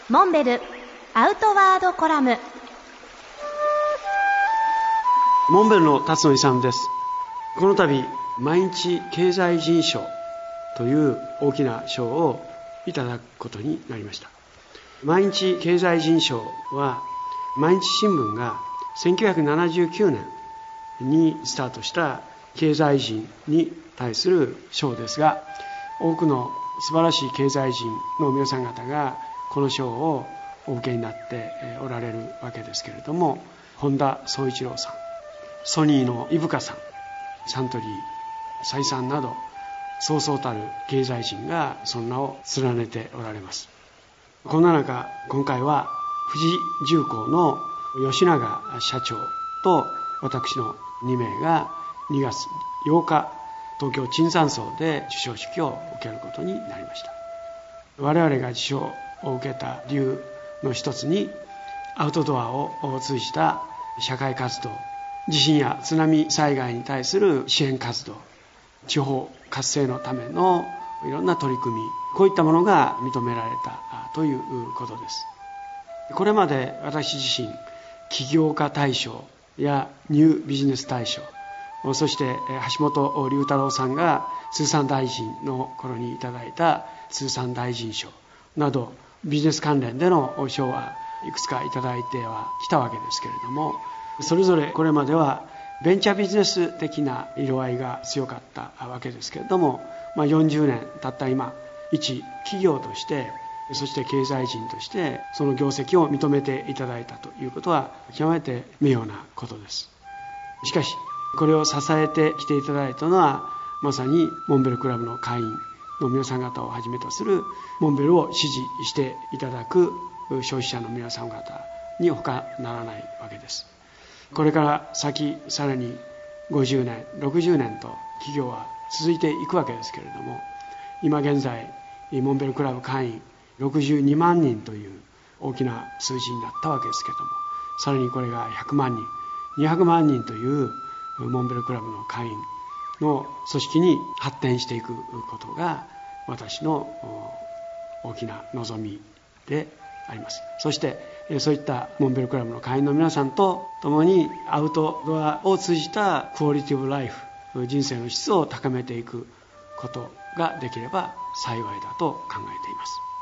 モンベルアウトワードコラム。 モンベルの辰野勇です。この度毎日経済人賞という大きな賞をいただくことになりました。毎日経済人賞は毎日新聞が1979年にスタートした経済人に対する賞ですが、多くの素晴らしい経済人の皆さん方がこの賞をお受けになっておられるわけですけれども、本田宗一郎さん、ソニーの伊深さん、サントリー再三などそうそうたる経済人がその名を連ねておられます。こんな中、今回は富士重工の吉永社長と私の2名が2月8日東京椿山荘で授賞式を受けることになりました。我々が受賞を受けた理由の一つに、アウトドアを通じた社会活動、地震や津波災害に対する支援活動、地方活性のためのいろんな取り組み、こういったものが認められたということです。これまで私自身、起業家大賞やニュービジネス大賞、そして橋本龍太郎さんが通産大臣の頃にいただいた通産大臣賞など、ビジネス関連での賞はいくつかいただいてはきたわけですけれども、それぞれこれまではベンチャービジネス的な色合いが強かったわけですけれども、40年経った今、一企業として、そして経済人としてその業績を認めていただいたということは極めて名誉なことです。しかしこれを支えてきていただいたのは、まさにモンベルクラブの会員の皆さん方をはじめとするモンベルを支持していただく消費者の皆さん方に他ならないわけです。これから先さらに50年60年と企業は続いていくわけですけれども、今現在モンベルクラブ会員62万人という大きな数字になったわけですけれども、さらにこれが100万人200万人というモンベルクラブの会員の組織に発展していくことが私の大きな望みであります。そしてそういったモンベルクラブの会員の皆さんと共にアウトドアを通じたクオリティブライフ、人生の質を高めていくことができれば幸いだと考えています。